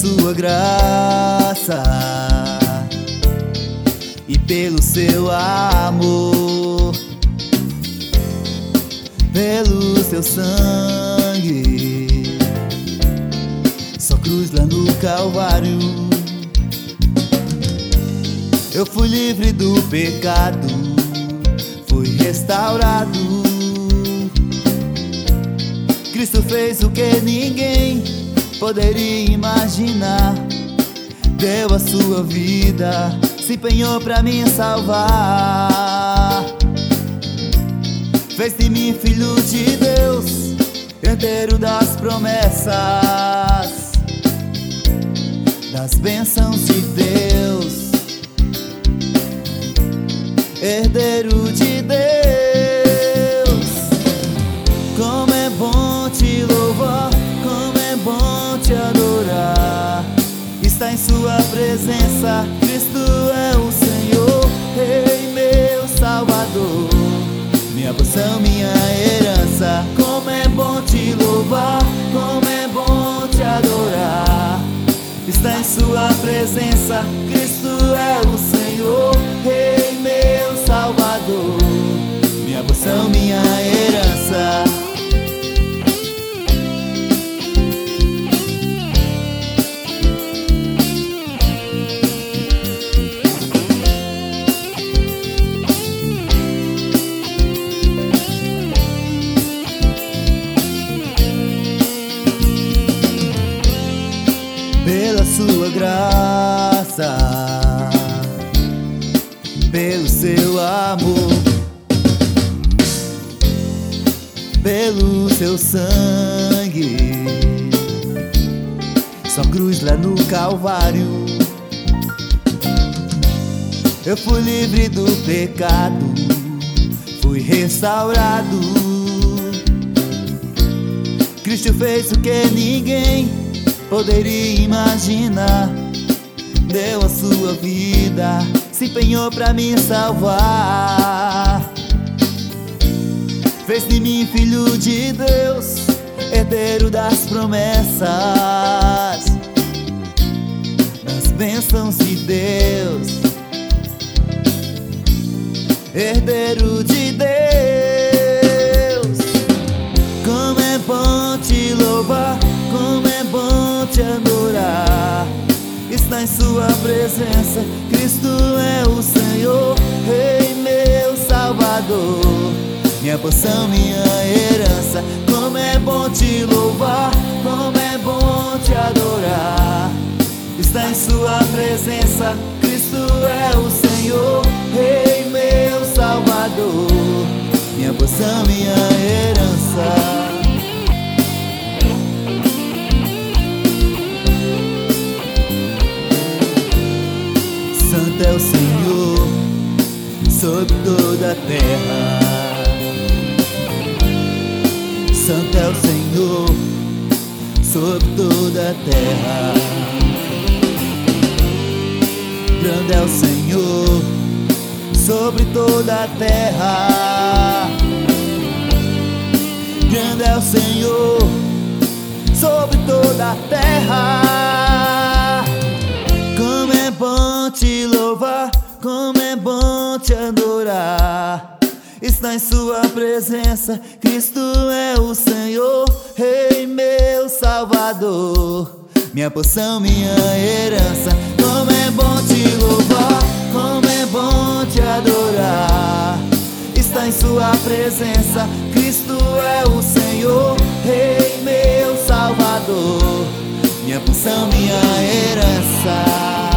sua graça e pelo seu amor, pelo seu sangue, só cruz lá no Calvário. Eu fui livre do pecado, fui restaurado. Cristo fez o que ninguém poderia imaginar. Deu a sua vida, se empenhou pra me salvar. Fez de mim filho de Deus, herdeiro das promessas, das bênçãos de Deus, herdeiro de Deus. Como é bom te louvar, como é bom te adorar. Está em sua presença, Cristo é o Senhor, Rei meu Salvador, minha porção, minha herança. Como é bom te louvar, como é bom te adorar. Está em sua presença, Cristo é o Senhor, Rei meu Salvador, minha porção, minha herança. Pela sua graça, pelo seu amor, pelo seu sangue, só cruz lá no Calvário. Eu fui livre do pecado, fui restaurado. Cristo fez o que ninguém poderia imaginar. Deu a sua vida, se empenhou pra me salvar. Fez de mim filho de Deus, herdeiro das promessas, das bênçãos de Deus, herdeiro de Deus. Como é bom te louvar, como é bom te adorar. Está em sua presença, Cristo é o Senhor, Rei meu Salvador, minha porção, minha herança. Como é bom te louvar, como é bom te adorar. Está em sua presença, Cristo é o Senhor, Rei meu Salvador, minha porção, minha herança. Santo é o Senhor sobre toda a terra. Santo é o Senhor sobre toda a terra. Grande é o Senhor sobre toda a terra. Grande é o Senhor sobre toda a terra. Como é bom te louvar, como é bom te adorar. Está em sua presença, Cristo é o Senhor, Rei meu Salvador, minha porção, minha herança. Como é bom te louvar, como é bom te adorar. Está em sua presença, Cristo é o Senhor, Rei meu Salvador, minha porção, minha herança.